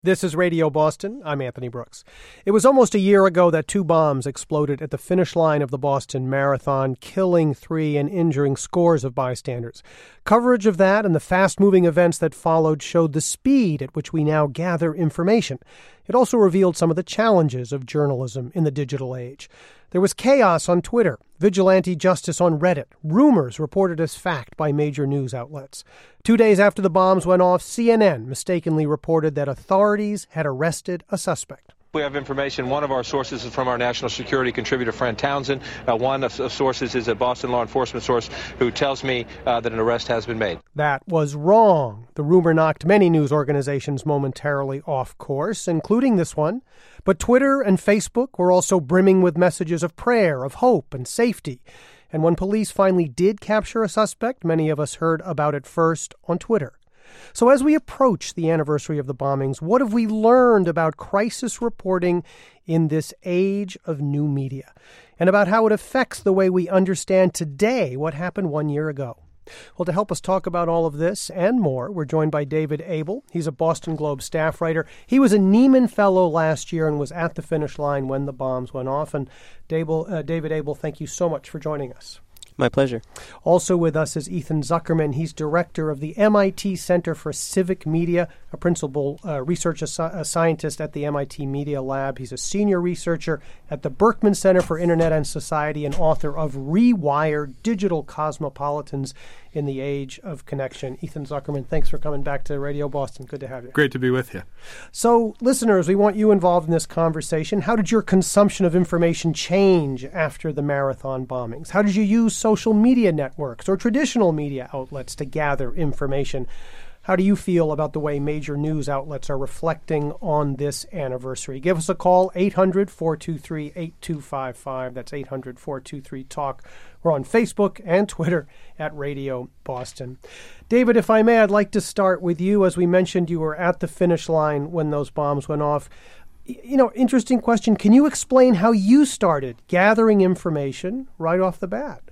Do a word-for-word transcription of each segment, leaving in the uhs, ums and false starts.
This is Radio Boston. I'm Anthony Brooks. It was almost a year ago that two bombs exploded at the finish line of the Boston Marathon, killing three and injuring scores of bystanders. Coverage of that and the fast-moving events that followed showed the speed at which we now gather information. It also revealed some of the challenges of journalism in the digital age. There was chaos on Twitter, vigilante justice on Reddit, rumors reported as fact by major news outlets. Two days after the bombs went off, C N N mistakenly reported that authorities had arrested a suspect. We have information. One of our sources is from our national security contributor, Fran Townsend. Uh, one of, of sources is a Boston law enforcement source who tells me uh, that an arrest has been made. That was wrong. The rumor knocked many news organizations momentarily off course, including this one. But Twitter and Facebook were also brimming with messages of prayer, of hope, and safety. And when police finally did capture a suspect, many of us heard about it first on Twitter. So as we approach the anniversary of the bombings, what have we learned about crisis reporting in this age of new media, and about how it affects the way we understand today what happened one year ago? Well, to help us talk about all of this and more, we're joined by David Abel. He's a Boston Globe staff writer. He was a Nieman Fellow last year and was at the finish line when the bombs went off. And Dable, uh, David Abel, thank you so much for joining us. My pleasure. Also with us is Ethan Zuckerman. He's director of the M I T Center for Civic Media, a principal uh, research assi- a scientist at the M I T Media Lab. He's a senior researcher at the Berkman Center for Internet and Society and author of Rewired: Digital Cosmopolitans in the Age of Connection. Ethan Zuckerman, thanks for coming back to Radio Boston. Good to have you. Great to be with you. So, listeners, we want you involved in this conversation. How did your consumption of information change after the marathon bombings? How did you use social media networks or traditional media outlets to gather information? How do you feel about the way major news outlets are reflecting on this anniversary? Give us a call, eight hundred, four two three, eight two five five. That's eight hundred, four two three, talk. We're on Facebook and Twitter at Radio Boston. David, if I may, I'd like to start with you. As we mentioned, you were at the finish line when those bombs went off. You know, interesting question. Can you explain how you started gathering information right off the bat?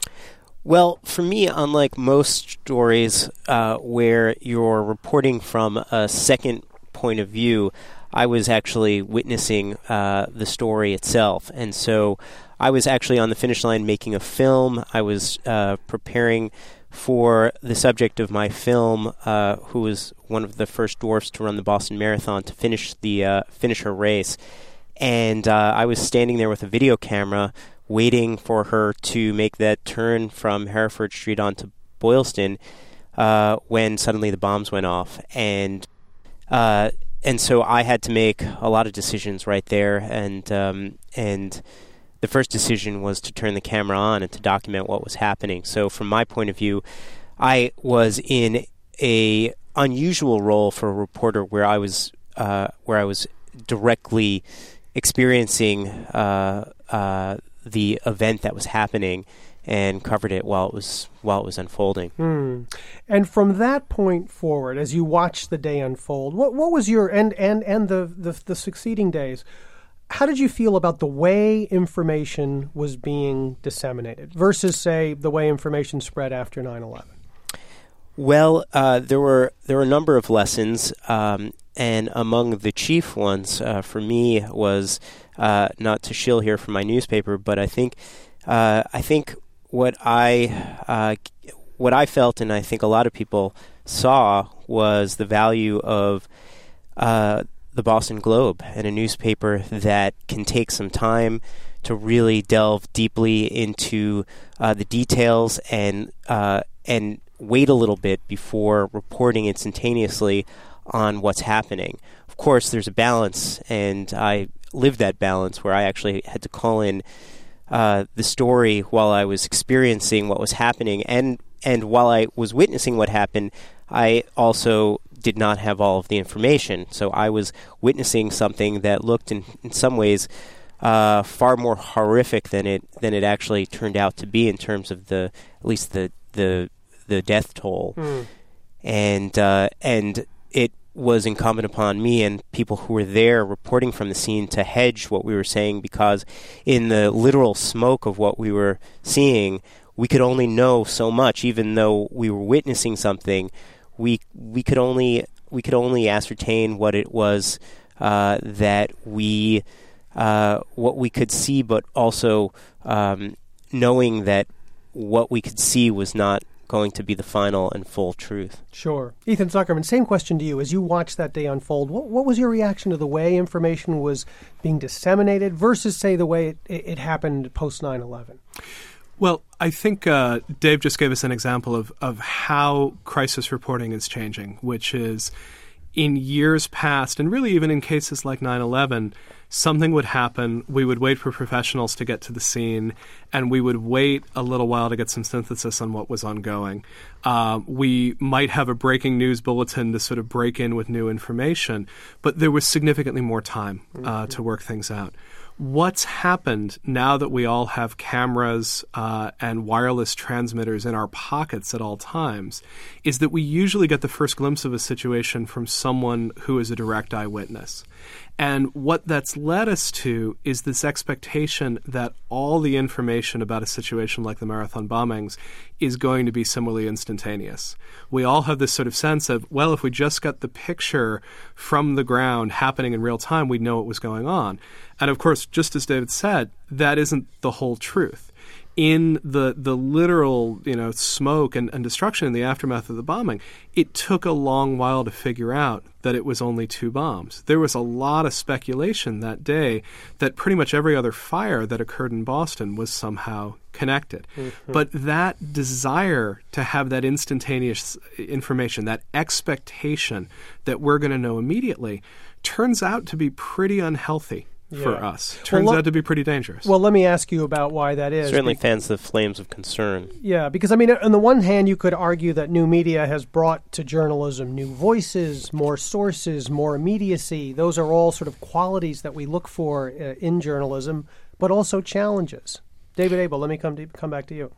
Well, for me, unlike most stories uh, where you're reporting from a second point of view, I was actually witnessing uh, the story itself. And so I was actually on the finish line making a film. I was uh, preparing for the subject of my film, uh, who was one of the first dwarfs to run the Boston Marathon, to finish the uh, finish her race. And uh, I was standing there with a video camera waiting for her to make that turn from Hereford Street onto Boylston uh, when suddenly the bombs went off. And uh, and so I had to make a lot of decisions right there. And um, and the first decision was to turn the camera on and to document what was happening. So from my point of view, I was in a unusual role for a reporter where I was uh, where I was directly experiencing uh, uh, the event that was happening and covered it while it was while it was unfolding. Hmm. And from that point forward, as you watched the day unfold, what what was your and and and the, the the succeeding days? How did you feel about the way information was being disseminated versus, say, the way information spread after nine eleven? Well, uh, there were there were a number of lessons, um, and among the chief ones uh, for me was uh, not to shill here from my newspaper, but I think uh, I think what I uh, what I felt, and I think a lot of people saw, was the value of uh, the Boston Globe and a newspaper that can take some time to really delve deeply into uh, the details and uh, and wait a little bit before reporting instantaneously on what's happening. Of course, there's a balance, and I lived that balance where I actually had to call in uh, the story while I was experiencing what was happening, and and while I was witnessing what happened, I also did not have all of the information. So I was witnessing something that looked in, in some ways uh, far more horrific than it than it actually turned out to be in terms of the at least the the the death toll. Mm. And uh, and it was incumbent upon me and people who were there reporting from the scene to hedge what we were saying, because in the literal smoke of what we were seeing, we could only know so much. Even though we were witnessing something, we we could only we could only ascertain what it was uh, that we uh, what we could see, but also um, knowing that what we could see was not going to be the final and full truth. Sure. Ethan Zuckerman, same question to you. As you watched that day unfold, what, what was your reaction to the way information was being disseminated versus, say, the way it, it happened post nine eleven? Well, I think uh, Dave just gave us an example of, of how crisis reporting is changing, which is in years past, and really even in cases like nine eleven, something would happen, we would wait for professionals to get to the scene, and we would wait a little while to get some synthesis on what was ongoing. Uh, we might have a breaking news bulletin to sort of break in with new information, but there was significantly more time uh, mm-hmm. to work things out. What's happened now that we all have cameras uh, and wireless transmitters in our pockets at all times is that we usually get the first glimpse of a situation from someone who is a direct eyewitness. And what that's led us to is this expectation that all the information about a situation like the Marathon bombings is going to be similarly instantaneous. We all have this sort of sense of, well, if we just got the picture from the ground happening in real time, we'd know what was going on. And of course, just as David said, that isn't the whole truth. In the the literal, you know, smoke and, and destruction in the aftermath of the bombing, it took a long while to figure out that it was only two bombs. There was a lot of speculation that day that pretty much every other fire that occurred in Boston was somehow connected. Mm-hmm. But that desire to have that instantaneous information, that expectation that we're going to know immediately, turns out to be pretty unhealthy. Yeah. For us. Turns well, out to be pretty dangerous. Well, let me ask you about why that is. Certainly Be- fans the flames of concern. Yeah, because, I mean, on the one hand, you could argue that new media has brought to journalism new voices, more sources, more immediacy. Those are all sort of qualities that we look for uh, in journalism, but also challenges. David Abel, let me come to, come back to you.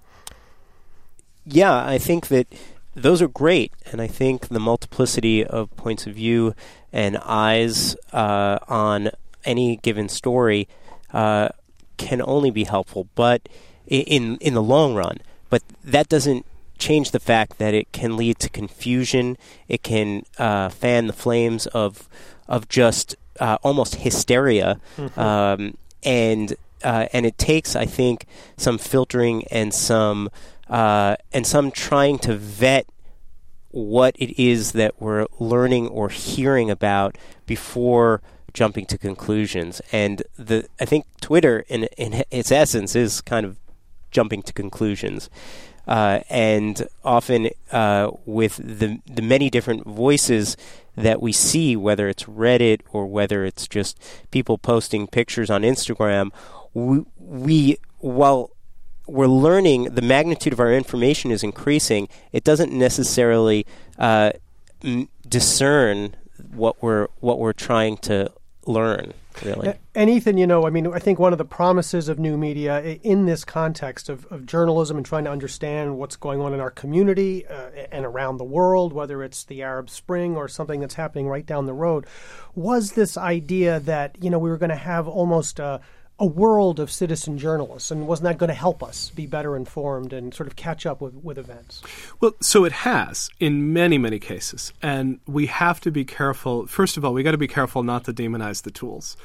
Yeah, I think that those are great, and I think the multiplicity of points of view and eyes uh, on any given story uh, can only be helpful, but in in the long run. But that doesn't change the fact that it can lead to confusion. It can uh, fan the flames of of just uh, almost hysteria, mm-hmm. um, and uh, and it takes, I think, some filtering and some uh, and some trying to vet what it is that we're learning or hearing about before jumping to conclusions. And the I think Twitter, in in its essence, is kind of jumping to conclusions. Uh, and often uh, with the the many different voices that we see, whether it's Reddit or whether it's just people posting pictures on Instagram, we, we while we're learning, the magnitude of our information is increasing. It doesn't necessarily uh, m- discern what we're what we're trying to learn, really. And Ethan, you know, I mean, I think one of the promises of new media in this context of, of journalism and trying to understand what's going on in our community uh, and around the world, whether it's the Arab Spring or something that's happening right down the road, was this idea that, you know, we were going to have almost a a world of citizen journalists, and wasn't that going to help us be better informed and sort of catch up with, with events? Well, so it has in many, many cases, and we have to be careful. First of all, we got to be careful not to demonize the tools.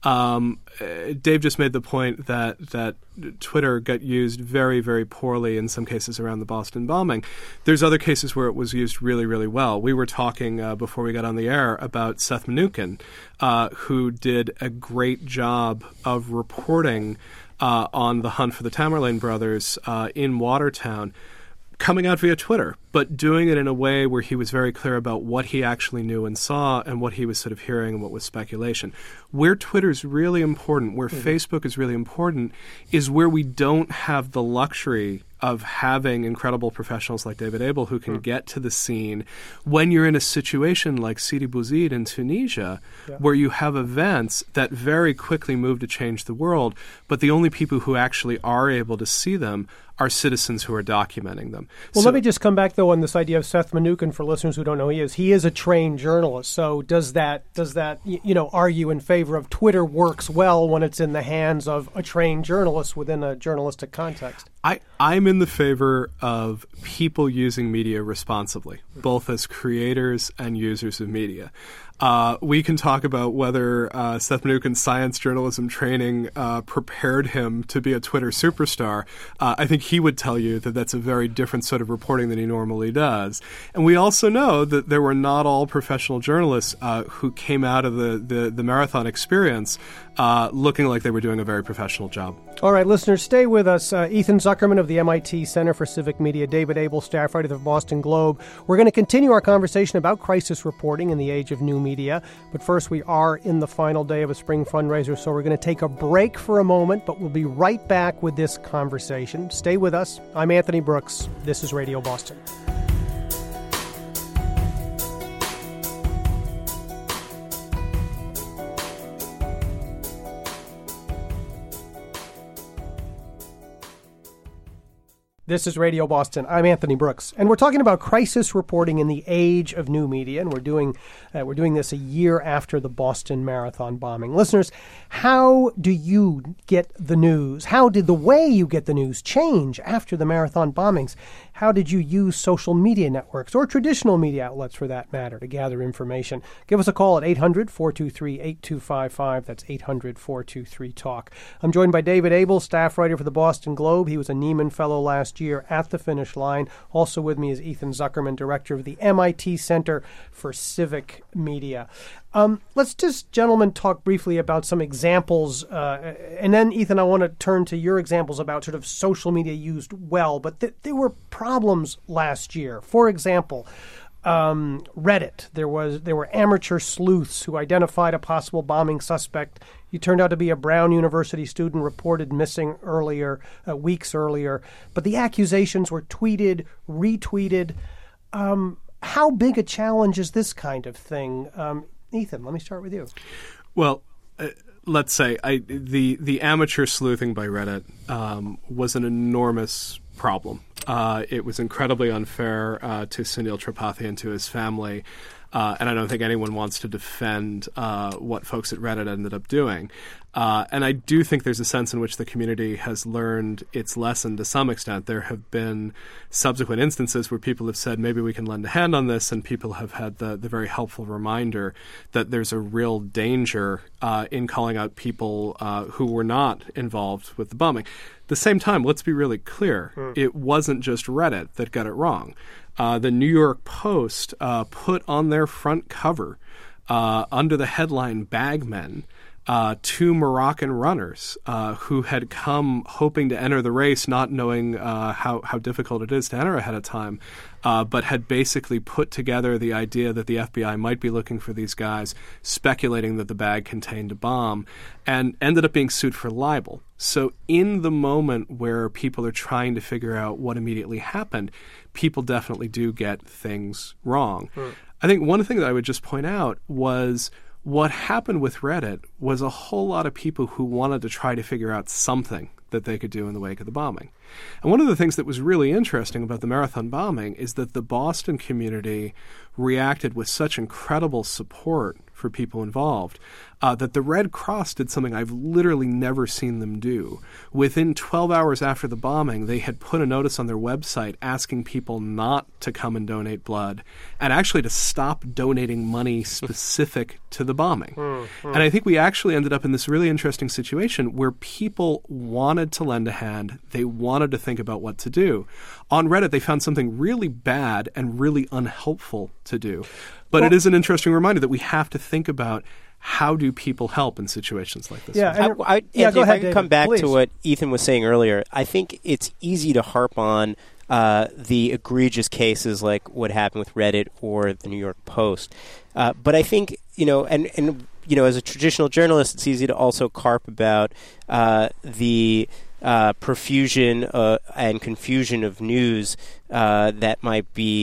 Um, uh, Dave just made the point that that Twitter got used very, very poorly in some cases around the Boston bombing. There's other cases where it was used really, really well. We were talking uh, before we got on the air about Seth Mnookin, uh, who did a great job of reporting uh, on the hunt for the Tamerlane brothers uh, in Watertown, coming out via Twitter, but doing it in a way where he was very clear about what he actually knew and saw and what he was sort of hearing and what was speculation. Where Twitter's really important, where mm-hmm. Facebook is really important, is where we don't have the luxury of having incredible professionals like David Abel who can mm. get to the scene when you're in a situation like Sidi Bouzid in Tunisia, yeah. where you have events that very quickly move to change the world, but the only people who actually are able to see them are citizens who are documenting them. Well, so, let me just come back, though, on this idea of Seth Mnookin. For listeners who don't know who he is, he is a trained journalist. So does that, does that you know, argue in favor of Twitter works well when it's in the hands of a trained journalist within a journalistic context? I, I'm in the favor of people using media responsibly, both as creators and users of media. Uh, we can talk about whether uh, Seth Mnookin's science journalism training uh, prepared him to be a Twitter superstar. Uh, I think he would tell you that that's a very different sort of reporting than he normally does. And we also know that there were not all professional journalists uh, who came out of the, the, the marathon experience uh, looking like they were doing a very professional job. All right, listeners, stay with us. Uh, Ethan Zuckerman of the M I T Center for Civic Media, David Abel, staff writer of the Boston Globe. We're going to continue our conversation about crisis reporting in the age of new media. Media. But first, we are in the final day of a spring fundraiser, so we're going to take a break for a moment, but we'll be right back with this conversation. Stay with us. I'm Anthony Brooks. This is Radio Boston. This is Radio Boston. I'm Anthony Brooks, and we're talking about crisis reporting in the age of new media, and we're doing uh, we're doing this a year after the Boston Marathon bombing. Listeners, how do you get the news? How did the way you get the news change after the marathon bombings? How did you use social media networks or traditional media outlets, for that matter, to gather information? Give us a call at eight hundred, four two three, eight two five five. That's eight hundred, four two three, talk. I'm joined by David Abel, staff writer for the Boston Globe. He was a Nieman Fellow last year at the finish line. Also with me is Ethan Zuckerman, director of the M I T Center for Civic Media. Um, let's just, gentlemen, talk briefly about some examples. Uh, and then, Ethan, I want to turn to your examples about sort of social media used well. But th- there were problems last year. For example, um, Reddit. There was there were amateur sleuths who identified a possible bombing suspect. He turned out to be a Brown University student reported missing earlier, uh, weeks earlier. But the accusations were tweeted, retweeted. Um, how big a challenge is this kind of thing? Um, Ethan, let me start with you. Well, uh, let's say I, the the amateur sleuthing by Reddit um, was an enormous problem. Uh, it was incredibly unfair uh, to Sunil Tripathi and to his family. Uh, and I don't think anyone wants to defend uh, what folks at Reddit ended up doing. Uh, and I do think there's a sense in which the community has learned its lesson to some extent. There have been subsequent instances where people have said, maybe we can lend a hand on this, and people have had the, the very helpful reminder that there's a real danger uh, in calling out people uh, who were not involved with the bombing. At the same time, let's be really clear. Mm. It wasn't just Reddit that got it wrong. Uh, the New York Post uh, put on their front cover, uh, under the headline Bagmen, uh, two Moroccan runners uh, who had come hoping to enter the race, not knowing uh, how, how difficult it is to enter ahead of time, uh, but had basically put together the idea that the F B I might be looking for these guys, speculating that the bag contained a bomb, and ended up being sued for libel. So in the moment where people are trying to figure out what immediately happened, people definitely do get things wrong. Mm. I think one thing that I would just point out was what happened with Reddit was a whole lot of people who wanted to try to figure out something that they could do in the wake of the bombing. And one of the things that was really interesting about the marathon bombing is that the Boston community reacted with such incredible support for people involved uh, that the Red Cross did something I've literally never seen them do. Within twelve hours after the bombing, they had put a notice on their website asking people not to come and donate blood and actually to stop donating money specific to the bombing. Mm-hmm. And I think we actually ended up in this really interesting situation where people wanted to lend a hand. They wanted to think about what to do. On Reddit, they found something really bad and really unhelpful to do. But well, it is an interesting reminder that we have to think about how do people help in situations like this. Yeah, and I, I, yeah go if ahead, I could David, come back please. to what Ethan was saying earlier, I think it's easy to harp on uh, the egregious cases like what happened with Reddit or the New York Post. Uh, but I think, you know, and, and, you know, as a traditional journalist, it's easy to also carp about uh, the uh, profusion uh, and confusion of news uh, that might be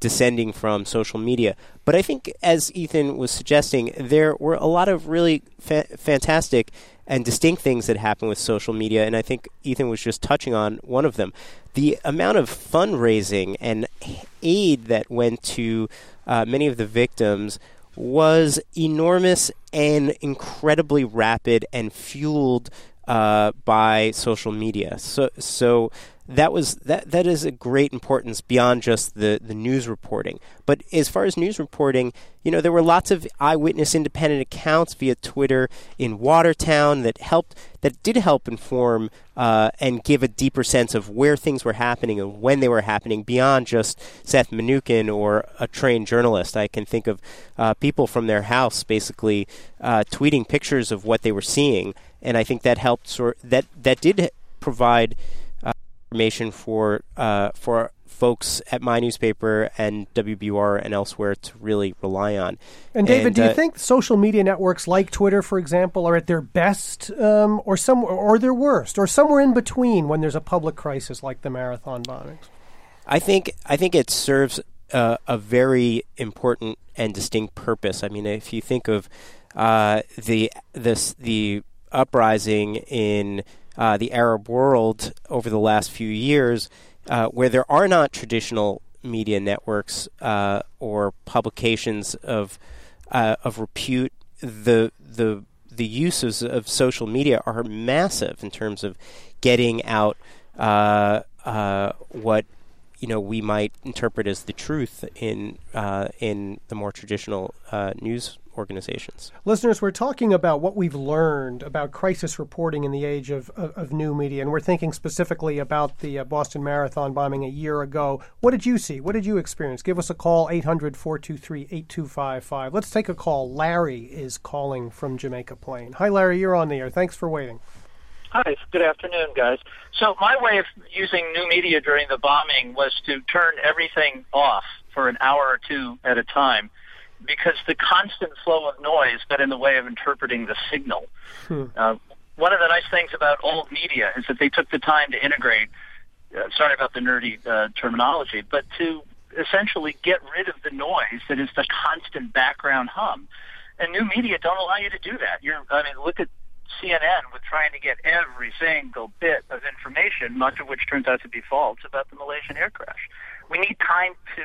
descending from social media. But I think, as Ethan was suggesting, there were a lot of really fa- fantastic and distinct things that happen with social media, and I think Ethan was just touching on one of them. The amount of fundraising and aid that went to uh, many of the victims was enormous and incredibly rapid and fueled uh, by social media. So, so that was that. That is a great importance beyond just the, the news reporting. But as far as news reporting, you know, there were lots of eyewitness independent accounts via Twitter in Watertown that helped, that did help inform uh, and give a deeper sense of where things were happening and when they were happening beyond just Seth Mnookin or a trained journalist. I can think of uh, people from their house basically uh, tweeting pictures of what they were seeing, and I think that helped. Sort that that did provide uh, information for uh, for. folks at my newspaper and W B U R and elsewhere to really rely on. And David, and, do you uh, think social media networks like Twitter, for example, are at their best um, or some, or their worst, or somewhere in between when there's a public crisis like the Marathon bombings? I think I think it serves uh, a very important and distinct purpose. I mean, if you think of uh, the this the uprising in uh, the Arab world over the last few years, Uh, where there are not traditional media networks uh, or publications of uh, of repute, the the the uses of social media are massive in terms of getting out uh, uh, what you know we might interpret as the truth in uh, in the more traditional uh, news organizations. Listeners, we're talking about what we've learned about crisis reporting in the age of, of, of new media, and we're thinking specifically about the uh, Boston Marathon bombing a year ago. What did you see? What did you experience? Give us a call, eight hundred, four two three, eight two five five. Let's take a call. Larry is calling from Jamaica Plain. Hi, Larry. You're on the air. Thanks for waiting. Hi. Good afternoon, guys. So my way of using new media during the bombing was to turn everything off for an hour or two at a time, because the constant flow of noise got in the way of interpreting the signal. Hmm. Uh, one of the nice things about old media is that they took the time to integrate, uh, sorry about the nerdy uh, terminology, but to essentially get rid of the noise that is the constant background hum. And new media don't allow you to do that. You're, I mean, look at C N N with trying to get every single bit of information, much of which turns out to be false, about the Malaysian air crash. We need time to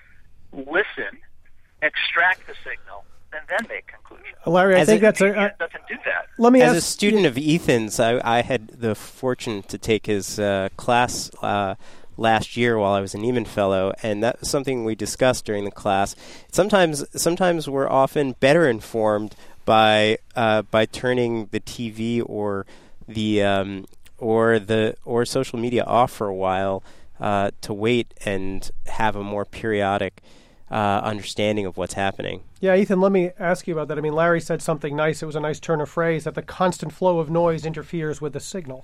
listen, extract the signal, and then make conclusions. Larry, I As think a, that's a... Uh, doesn't do that. Let me As ask, a student of Ethan's, I, I had the fortune to take his uh, class uh, last year while I was an Eman Fellow, and that was something we discussed during the class. Sometimes, sometimes we're often better informed by uh, by turning the T V or the um, or the or social media off for a while uh, to wait and have a more periodic uh, understanding of what's happening. Yeah, Ethan, let me ask you about that. I mean, Larry said something nice. It was a nice turn of phrase, that the constant flow of noise interferes with the signal.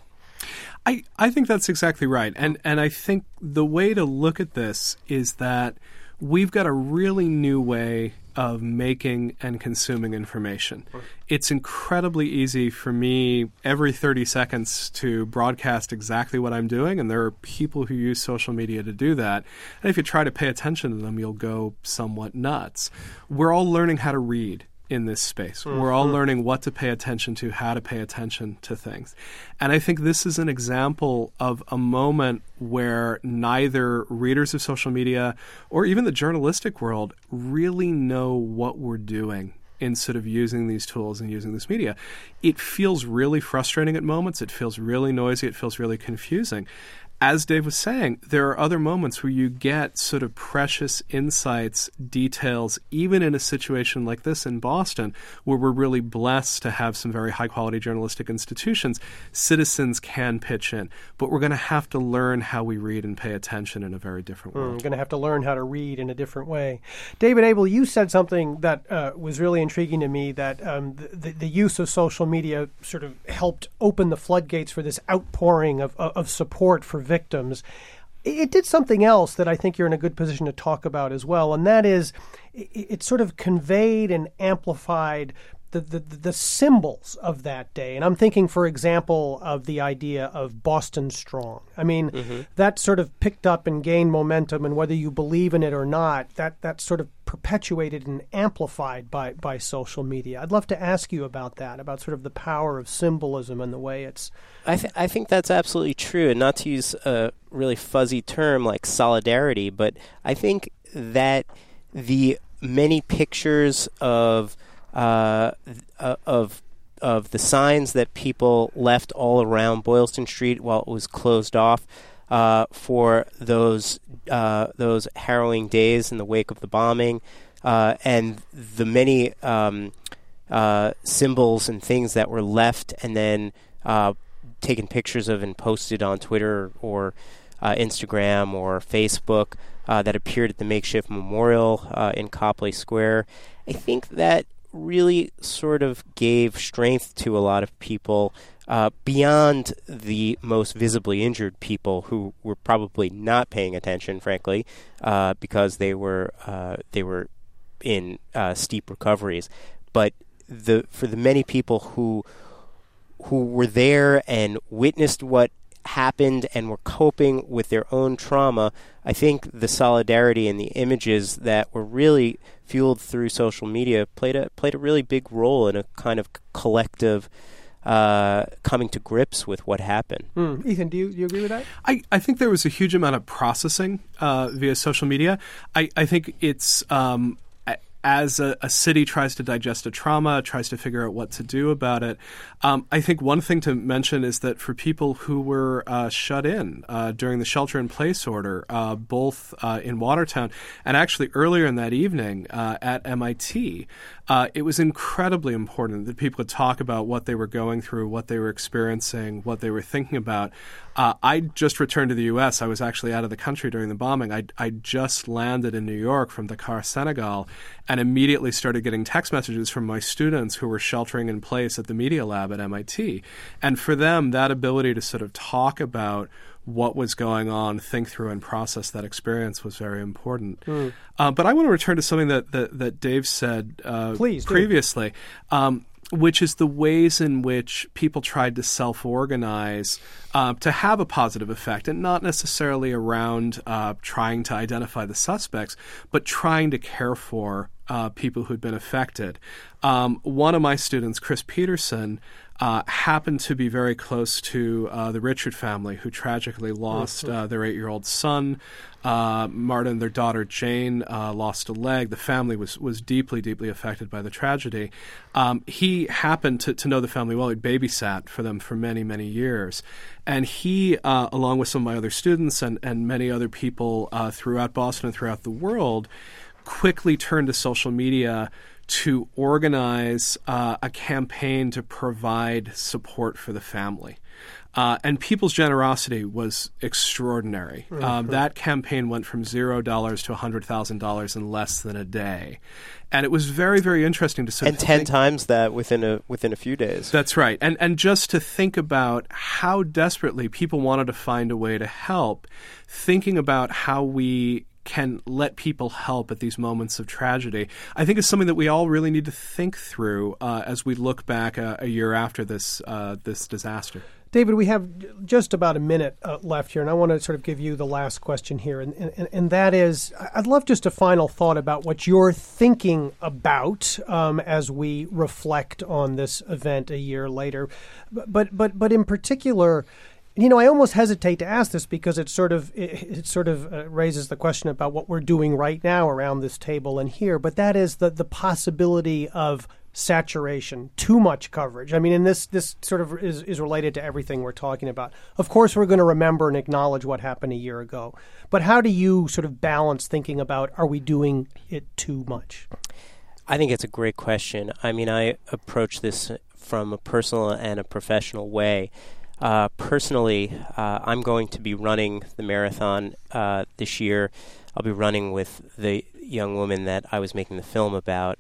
I, I think that's exactly right. And and I think the way to look at this is that we've got a really new way of making and consuming information. It's incredibly easy for me every thirty seconds to broadcast exactly what I'm doing, and there are people who use social media to do that. And if you try to pay attention to them, you'll go somewhat nuts. We're all learning how to read in this space. Mm-hmm. We're all learning what to pay attention to, how to pay attention to things. And I think this is an example of a moment where neither readers of social media or even the journalistic world really know what we're doing in sort of using these tools and using this media. It feels really frustrating at moments. It feels really noisy. It feels really confusing. As Dave was saying, there are other moments where you get sort of precious insights, details, even in a situation like this in Boston, where we're really blessed to have some very high-quality journalistic institutions. Citizens can pitch in, but we're going to have to learn how we read and pay attention in a very different way. Mm, we're going to have to learn how to read in a different way. David Abel, you said something that uh, was really intriguing to me, that um, the, the use of social media sort of helped open the floodgates for this outpouring of, of support for victims. It did something else that I think you're in a good position to talk about as well, and that is it, it sort of conveyed and amplified the, the, the symbols of that day. And I'm thinking, for example, of the idea of Boston Strong. I mean, mm-hmm. that sort of picked up and gained momentum, and whether you believe in it or not, that, that's sort of perpetuated and amplified by, by social media. I'd love to ask you about that, about sort of the power of symbolism and the way it's... I, th- I think that's absolutely true, and not to use a really fuzzy term like solidarity, but I think that the many pictures of uh, of of the signs that people left all around Boylston Street while it was closed off uh, for those uh, those harrowing days in the wake of the bombing, uh, and the many um, uh, symbols and things that were left and then uh, taken pictures of and posted on Twitter or uh, Instagram or Facebook uh, that appeared at the makeshift memorial uh, in Copley Square. I think that really sort of gave strength to a lot of people uh, beyond the most visibly injured people who were probably not paying attention, frankly, uh, because they were uh, they were in uh, steep recoveries. But the for the many people who who were there and witnessed what happened and were coping with their own trauma, I think the solidarity and the images that were really fueled through social media played a played a really big role in a kind of collective uh, coming to grips with what happened. Mm. Ethan, do you, do you agree with that? I, I think there was a huge amount of processing uh, via social media. I, I think it's... Um, As a, a city tries to digest a trauma, tries to figure out what to do about it, um, I think one thing to mention is that for people who were uh, shut in uh, during the shelter-in-place order, uh, both uh, in Watertown and actually earlier in that evening uh, at M I T, uh, it was incredibly important that people could talk about what they were going through, what they were experiencing, what they were thinking about. Uh, I just returned to the U S. I was actually out of the country during the bombing. I, I just landed in New York from Dakar, Senegal, and immediately started getting text messages from my students who were sheltering in place at the Media Lab at M I T. And for them, that ability to sort of talk about what was going on, think through and process that experience was very important. Mm. Uh, but I want to return to something that, that, that Dave said uh, Please, previously. Um, which is the ways in which people tried to self-organize uh, to have a positive effect, and not necessarily around uh, trying to identify the suspects, but trying to care for uh, people who'd been affected. Um, one of my students, Chris Peterson, uh, happened to be very close to uh, the Richard family, who tragically lost uh, their eight-year-old son. Uh, Martin, their daughter Jane, uh, lost a leg. The family was, was deeply, deeply affected by the tragedy. Um, he happened to, to know the family well. He'd babysat for them for many, many years. And he, uh, along with some of my other students and, and many other people uh, throughout Boston and throughout the world, quickly turned to social media to organize uh, a campaign to provide support for the family. Uh, and people's generosity was extraordinary. Mm-hmm. Um, that campaign went from zero dollars to one hundred thousand dollars in less than a day. And it was very, very interesting to sort and of ten think, times that within a within a few days. That's right. And and just to think about how desperately people wanted to find a way to help, thinking about how we can let people help at these moments of tragedy, I think is something that we all really need to think through uh, as we look back a, a year after this uh, this disaster. David, we have just about a minute uh, left here, and I want to sort of give you the last question here, and, and, and that is, I'd love just a final thought about what you're thinking about um, as we reflect on this event a year later. But but but in particular, you know, I almost hesitate to ask this because it sort of it, it sort of uh, raises the question about what we're doing right now around this table and here. But that is the the possibility of saturation, too much coverage. I mean, and this this sort of is, is related to everything we're talking about. Of course, we're going to remember and acknowledge what happened a year ago. But how do you sort of balance thinking about, are we doing it too much? I think it's a great question. I mean, I approach this from a personal and a professional way. Uh, personally, uh, I'm going to be running the marathon uh, this year. I'll be running with the young woman that I was making the film about.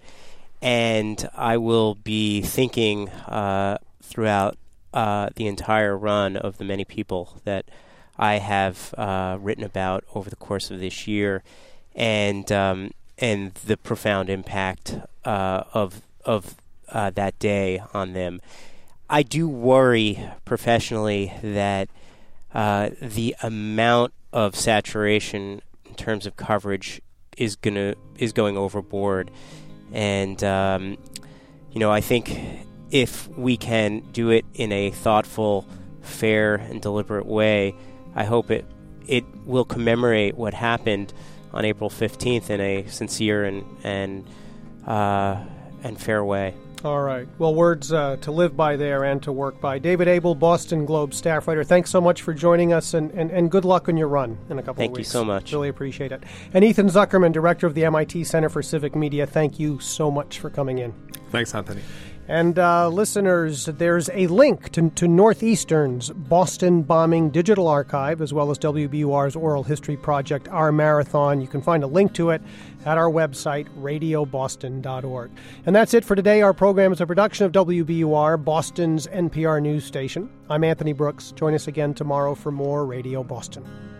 And I will be thinking uh, throughout uh, the entire run of the many people that I have uh, written about over the course of this year, and um, and the profound impact uh, of of uh, that day on them. I do worry professionally that uh, the amount of saturation in terms of coverage is gonna is going overboard, and um, you know I think if we can do it in a thoughtful, fair, and deliberate way, I hope it it will commemorate what happened on April fifteenth in a sincere and and uh, and fair way. All right. Well, words uh, to live by there and to work by. David Abel, Boston Globe staff writer, thanks so much for joining us, and, and, and good luck on your run in a couple thank of weeks. Thank you so much. Really appreciate it. And Ethan Zuckerman, director of the M I T Center for Civic Media, thank you so much for coming in. Thanks, Anthony. And uh, listeners, there's a link to, to Northeastern's Boston Bombing Digital Archive, as well as W B U R's Oral History Project, Our Marathon. You can find a link to it at our website, radio boston dot org. And that's it for today. Our program is a production of W B U R, Boston's N P R news station. I'm Anthony Brooks. Join us again tomorrow for more Radio Boston.